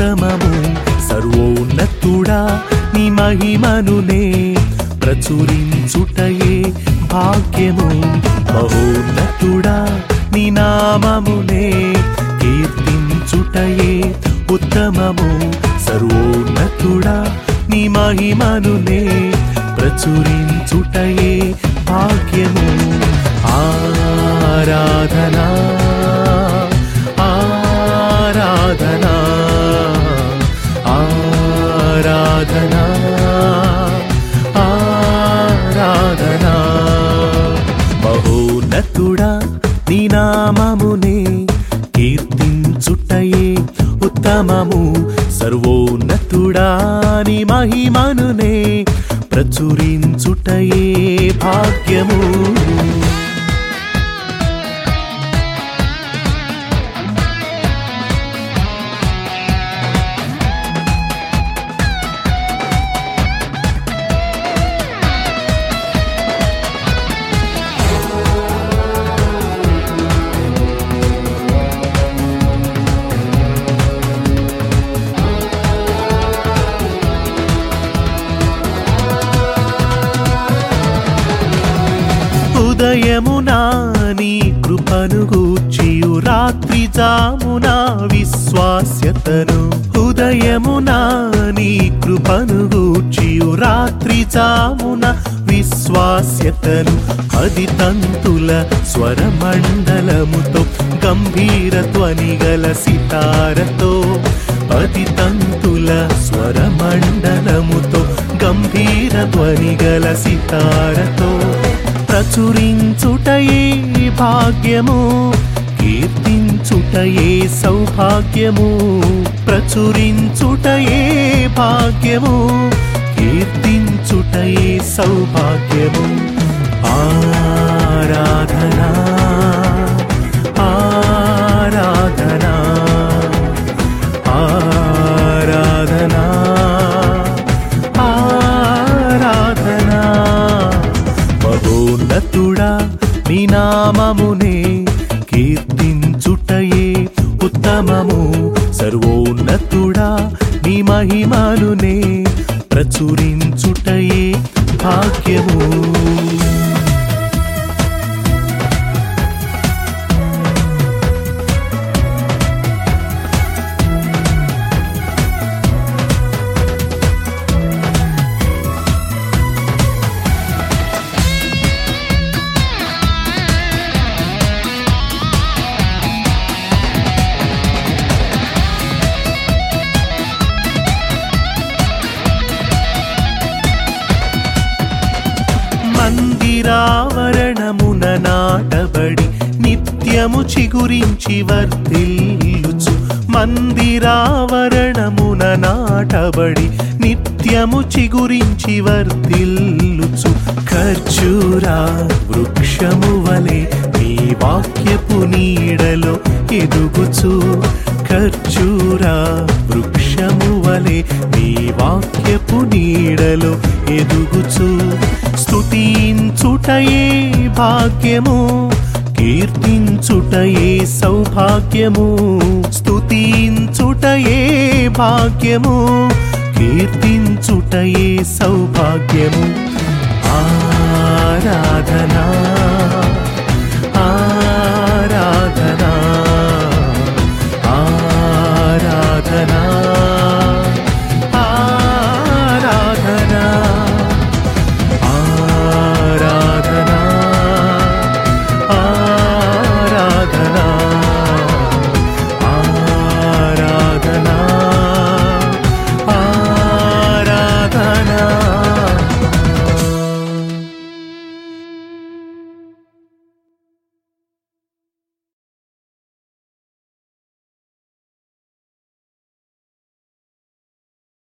ఉత్తమము సర్వోన్నతుడా నీ మహిమనునే ప్రచురించుటయే భాగ్యము మహోన్నతుడా నీ నామమునే కీర్తించుటయే ఉత్తమము సర్వోన్నతుడా నీ మహిమనునే ప్రచురించుటయే భాగ్యము ఆరాధనా ఆరాధనా ఆరాధనా ఆరాధనా మహోన్నతుడా నీ నామమునే కీర్తించుటయే ఉత్తమము సర్వోన్నతుడా నీ మహిమనునే ప్రచురించుటయే భాగ్యము ఉదయమునా నీ కృపను గూర్చియు రాత్రి జామునా విశ్వాస్యతను ఉదయమునా నీ కృపను గూర్చియు రాత్రి జామున విశ్వాస్యతను 10 తంతుల స్వరమండలముతో గంభీర ధ్వని గల సితారతో 10 తంతుల స్వరమండలముతో గంభీర ధ్వని గల సితారతో ప్రచురించుటయే భాగ్యము కీర్తించుటయే సౌభాగ్యము ప్రచురించుటయే భాగ్యము కీర్తించుటయే సౌభాగ్యము ఆరాధనా ఆరాధనా ఆరాధనా ఆరాధనా మహోన్నతుడా నీ నామమునే కీర్తించుటయే ఉత్తమము సర్వోన్నతుడా నీ మహిమనునే ప్రచురించుటయే భాగ్యము మందిరావరణమున నాటబడి నిత్యము చిగురించి వర్ధిల్లుచు మందిరావరణమున నాటబడి నిత్యము చిగురించి వర్ధిల్లుచు ఖర్జూరా వృక్షము వలె నీ వాక్యపు నీడలో ఎదుగుచు ఖర్జూరా వృక్షము వలె నీ వాక్యపు నీడలో ఎదుగుచు స్తుతించుటయే భాగ్యము కీర్తించుటయే సౌభాగ్యము స్తుతించుటయే భాగ్యము కీర్తించుటయే సౌభాగ్యము ఆరాధనా